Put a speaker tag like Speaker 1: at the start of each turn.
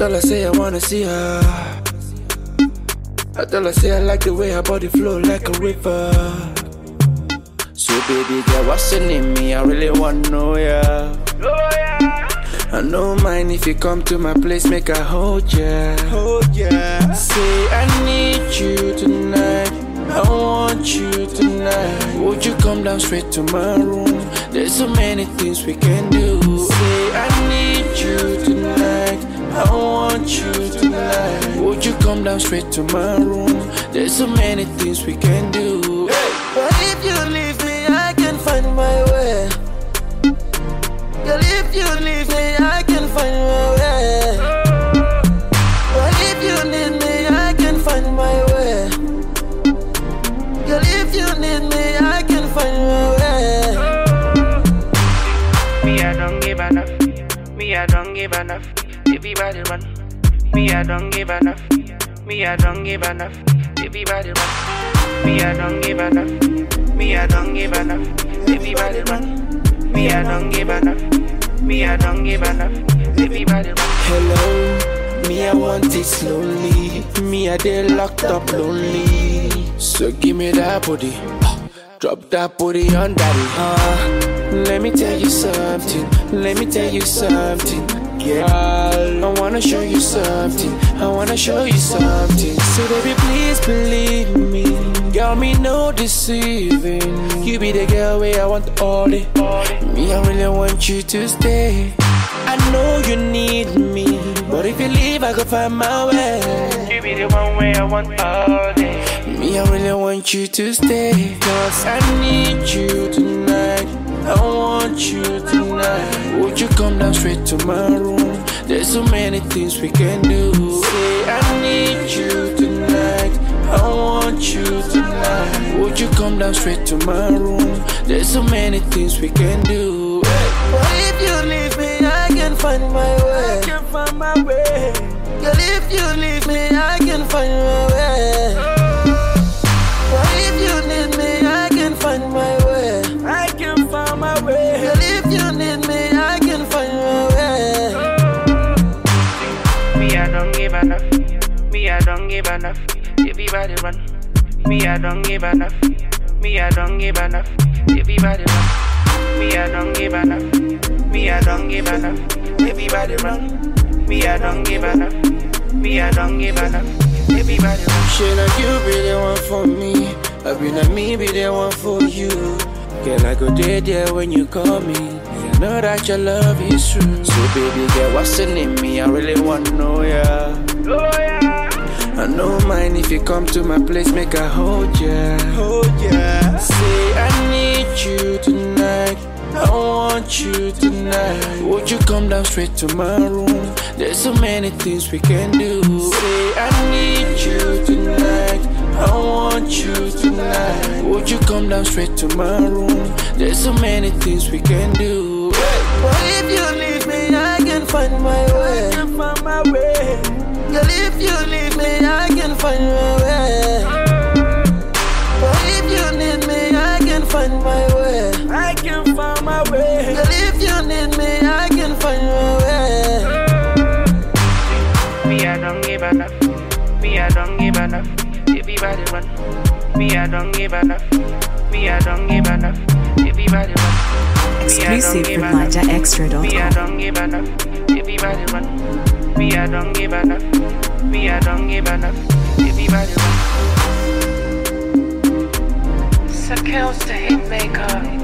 Speaker 1: tell her say I wanna see her. I tell her say I like the way her body flow like a river. So baby girl, what's your name? Me, I really wanna know ya. Oh yeah. I don't mind if you come to my place, make I hold ya. Oh yeah. Say I need you tonight. I want you tonight. Would you come down straight to my room? There's so many things we can do. Say I need you tonight. I want you tonight. Would you come down straight to my room? There's so many things we can do. Hey.
Speaker 2: But if you leave me, I can find my way. Girl, if you leave me, I can find my way. But if you need me, I can find my way. Girl, if you need me, I can find my way.
Speaker 3: Me, I don't give enough. Me, I don't give enough. Everybody run. Me, I don't give enough. Me, I don't give enough. Everybody run. Me, I don't give enough. Me, I don't give enough. Everybody run. Me, I don't give enough. Me, I don't give enough. Everybody run.
Speaker 1: Hello, me I want it slowly. Me I dey locked up lonely. So give me that booty. Drop that booty on daddy. Let me tell you something. Let me tell you something. Yeah, I wanna show you something. I wanna show you something. So baby, please believe me. Girl, me no deceiving. You be the girl where I want all day. Me, I really want you to stay. I know you need me, but if you leave, I go find my way.
Speaker 3: You be the one where I want all day.
Speaker 1: Me, I really want you to stay. Cause I need you tonight. I want you tonight. Would you come down straight to my room? There's so many things we can do. Say I need you tonight. I want you tonight. Would you come down straight to my room? There's so many things we can do.
Speaker 2: But if you leave me, I can find my way.
Speaker 3: I can find my way.
Speaker 2: Girl, if you leave me, I can find my way. But if you need me, I can find my way.
Speaker 3: I can find my way.
Speaker 2: Girl, if you need me, I can find my way.
Speaker 3: Me, I don't give enough. Me, I don't give enough. Everybody run. Me, I don't give enough. Me, I don't give enough. Everybody run. Me, I don't give enough. Me, I don't give enough. Everybody run. Me, I don't give enough. Me, I don't give enough. Everybody run.
Speaker 1: Shit, like you be the one for me. I be like me be the one for you. Girl, I go there when you call me. I know that your love is true. So baby girl, what's your name? Me, I really wanna know ya.
Speaker 3: Oh yeah.
Speaker 1: I don't mind if you come to my place, make I hold ya. Oh yeah. Say I need you tonight. I want you tonight. Would you come down straight to my room? There's so many things we can do. Say I need you tonight. I want you tonight. Would you come down straight to my room? There's so many things we can do.
Speaker 2: But if you leave me, I can find my way.
Speaker 3: I can find my way.
Speaker 2: Girl, if you leave me, I can find my way. But if you need me, I can find my way.
Speaker 3: I can find my way.
Speaker 2: Girl, if you need me, I can find my way.
Speaker 3: Me, I don't give enough. Me, I don't give enough. Everybody run. Me, I don't give enough. Me, I don't give enough. Everybody run.
Speaker 4: Exclusive from
Speaker 3: Me, I
Speaker 4: ManjaExtra.com.
Speaker 3: don't give enough. Everybody run. Me, I don't give enough. Me, I don't give enough. Everybody run.
Speaker 5: Sakels the Hitmaker.